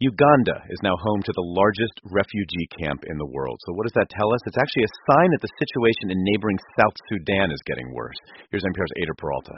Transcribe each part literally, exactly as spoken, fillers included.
Uganda is now home to the largest refugee camp in the world. So what does that tell us? It's actually a sign that the situation in neighboring South Sudan is getting worse. Here's N P R's Ada Peralta.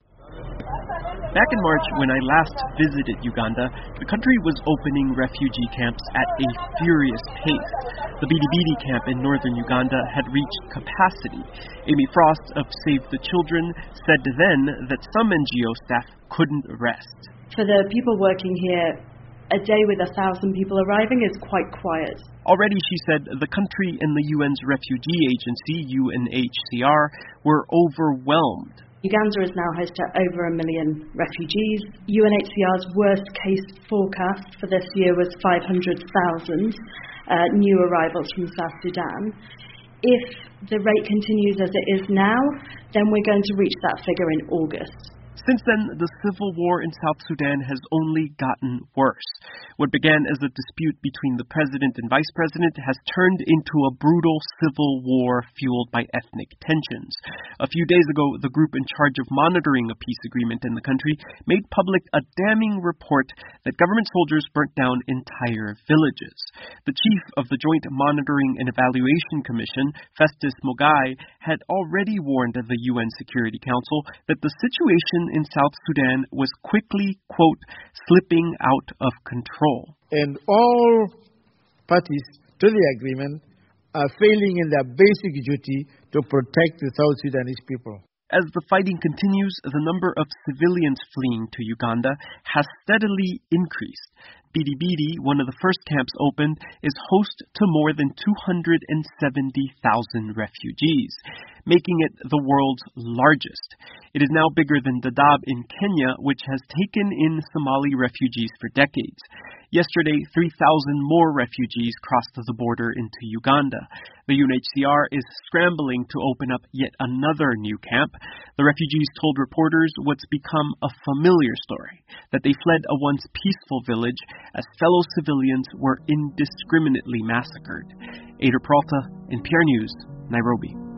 Back in March, when I last visited Uganda, the country was opening refugee camps at a furious pace. The Bidibidi camp in northern Uganda had reached capacity. Amy Frost of Save the Children said then that some N G O staff couldn't rest. For the people working here, a day with a thousand people arriving is quite quiet. Already, she said, the country and the U N's refugee agency, U N H C R, were overwhelmed. Uganda is now host to over a million refugees. U N H C R's worst case forecast for this year was five hundred thousand uh, new arrivals from South Sudan. If the rate continues as it is now, then we're going to reach that figure in August. Since then, the civil war in South Sudan has only gotten worse. What began as a dispute between the president and vice president has turned into a brutal civil war fueled by ethnic tensions. A few days ago, the group in charge of monitoring a peace agreement in the country made public a damning report that government soldiers burnt down entire villages. The chief of the Joint Monitoring and Evaluation Commission, Festus Mogae, had already warned the U N Security Council that the situation in South Sudan was quickly, quote, slipping out of control. And all parties to the agreement are failing in their basic duty to protect the South Sudanese people. As the fighting continues, the number of civilians fleeing to Uganda has steadily increased. Bidibidi, one of the first camps opened, is host to more than two hundred seventy thousand refugees, making it the world's largest. It is now bigger than Dadaab in Kenya, which has taken in Somali refugees for decades. Yesterday, three thousand more refugees crossed the border into Uganda. The U N H C R is scrambling to open up yet another new camp. The refugees told reporters what's become a familiar story, that they fled a once peaceful village as fellow civilians were indiscriminately massacred. Ada Peralta, N P R News, Nairobi.